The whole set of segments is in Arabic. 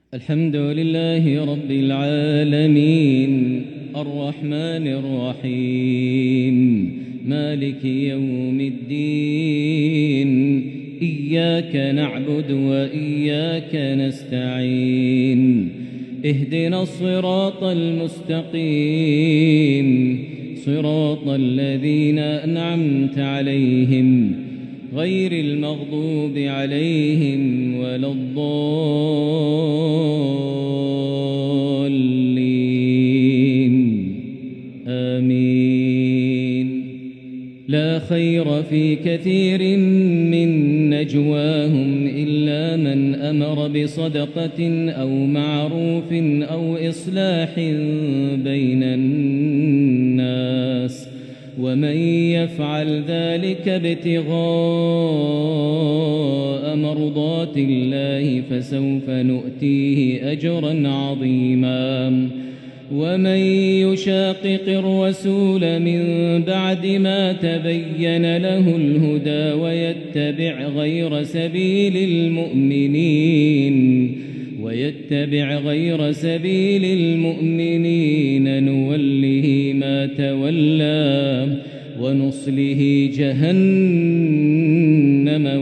الحمد لله رب العالمين الرحمن الرحيم مالك يوم الدين إياك نعبد وإياك نستعين اهدنا الصراط المستقيم صراط الذين أنعمت عليهم غير المغضوب عليهم ولا الضالين آمين. لا خير في كثير من نجواهم إلا من أمر بصدقة أو معروف أو إصلاح بين الناس ومن يفعل ذلك ابتغاء مرضات الله فسوف نؤتيه أجرا عظيما. ومن يشاقق الرسول من بعد ما تبين له الهدى ويتبع غير سبيل المؤمنين نوله ما تولى ونصله جهنم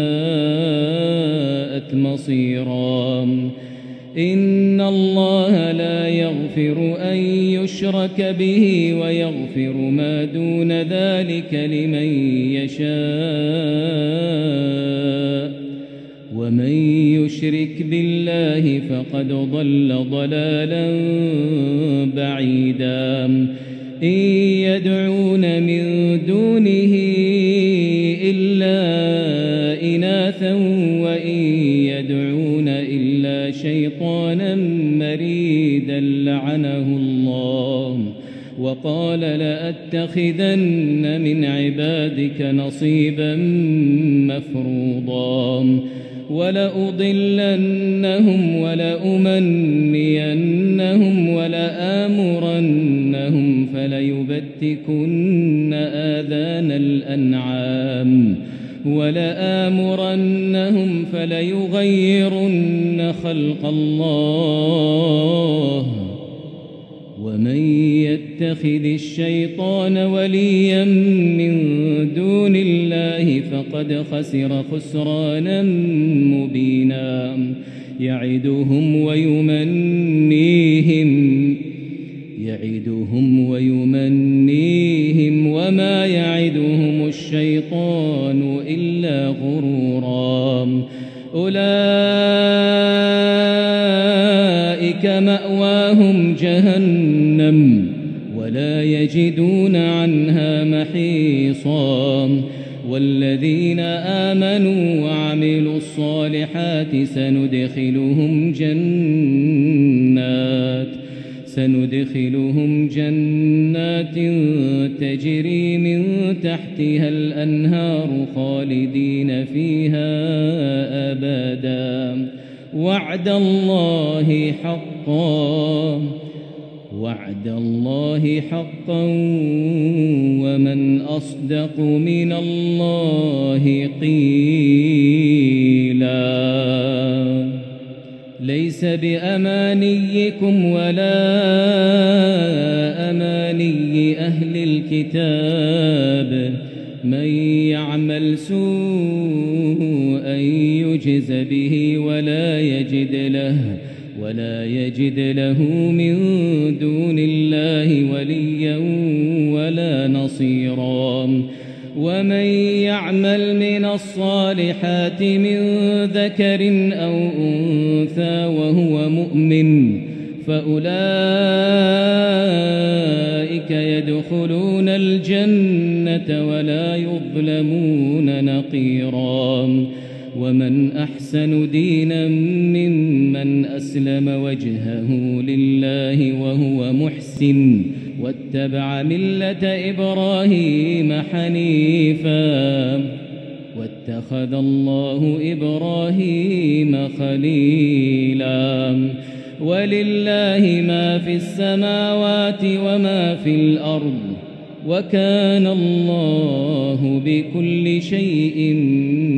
وساءت مصيرا. إن الله لا يغفر أن يشرك به ويغفر ما دون ذلك لمن يشاء ومن يشرك بالله فقد ضل ضلالا بعيدا. إن يدعون من دونه إلا إناثا وإن يدعون إلا شيطانا مريدا لعنه الله وقال لأتخذن من عبادك نصيبا مفروضا ولأضلنهم ولأمنينهم ولآمرنهم فليبتكن آذان الأنعام ولآمرنهم فليغيرن خلق الله ومن يتخذ الشيطان وليا من دون الله فقد خسر خسرانا مبينا. يعدهم ويمنيهم وما يعدهم الشيطان إلا غرورا. أولئك مأواهم جهنم ولا يجدون عنها محيصا. والذين آمنوا وعملوا الصالحات سندخلهم جنات تجري من تحتها الأنهار خالدين فيها أبدا. وعد الله حقا ومن أصدق من الله قيلا. ليس بأمانيكم ولا أماني أهل الكتاب من يعمل سوءا يجز به ولا يجد له من دون الله وليا ولا نصيرا. ومن يعمل من الصالحات من ذكر أو أنثى وهو مؤمن فأولئك يدخلون الجنة ولا يظلمون نقيرا. ومن أحسن دينا ممن أسلم وجهه لله وهو محسن واتبع ملة إبراهيم حنيفا واتخذ الله إبراهيم خليلا. ولله ما في السماوات وما في الأرض وكان الله بكل شيء